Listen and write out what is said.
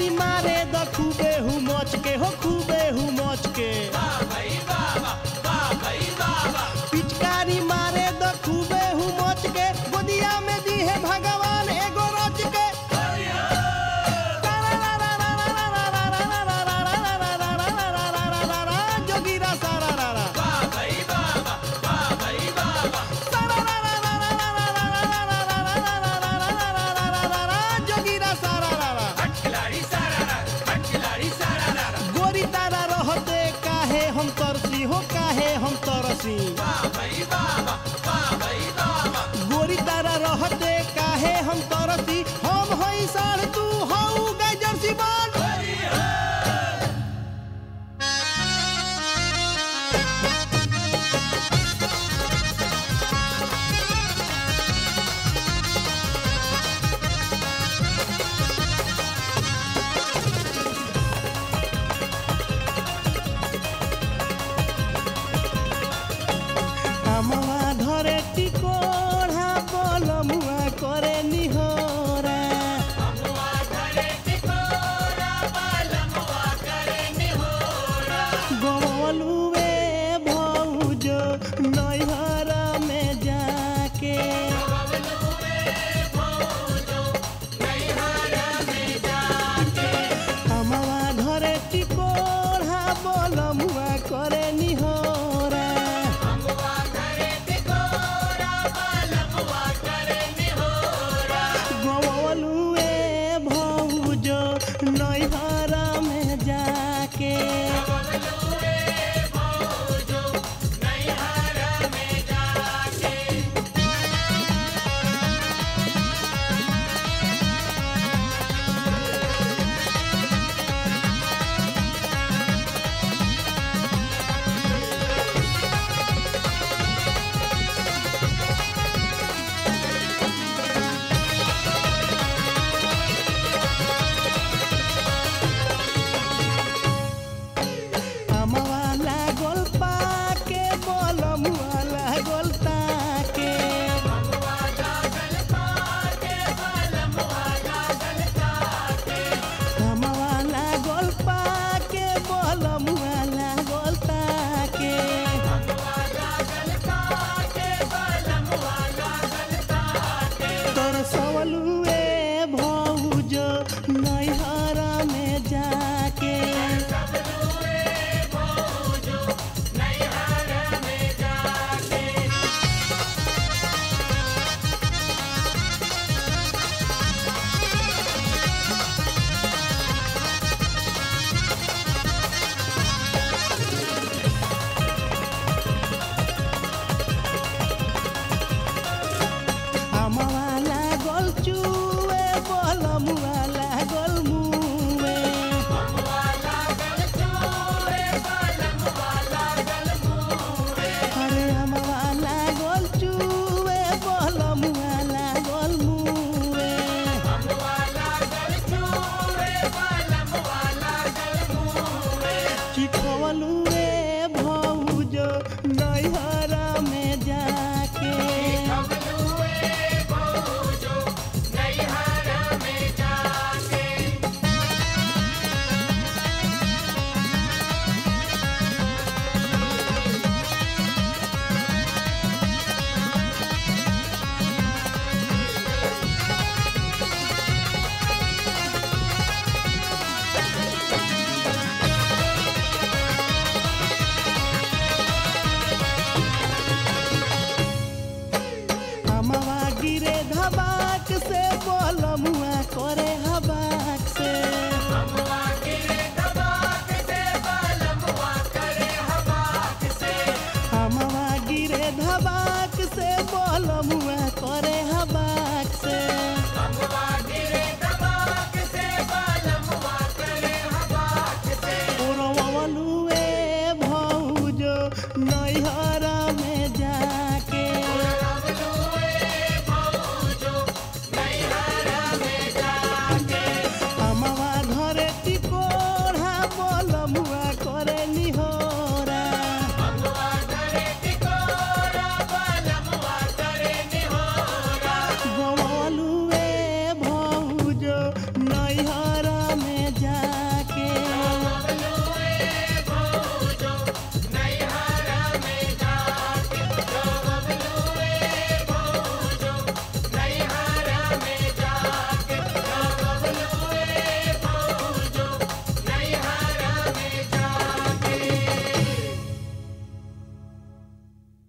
पिचकारी मारे द खूबे हूँ मच के हो खूबे हूँ मच के पिचकारी मारे द खूबे हूँ मच के गोदिया में दी है भगवान एगो रच के जोगीरा सारा रारा जोगीरा सारा रारा गोरी तारा रहते काहे हम तरसी हो काहे हम तरसी गोरी तारा रहते काहे हम तरसी हम हई साढ़ तू हऊ गाय जर्सी बांध আমা ধরে টিকোড়া বলমুয়া করে নিহরা গলুয়ে ভৌজ নৈহর মে যাকে আমা ধরে টিকোড়া বলমুয়া করে নিহরা गवलुए भौज नैहर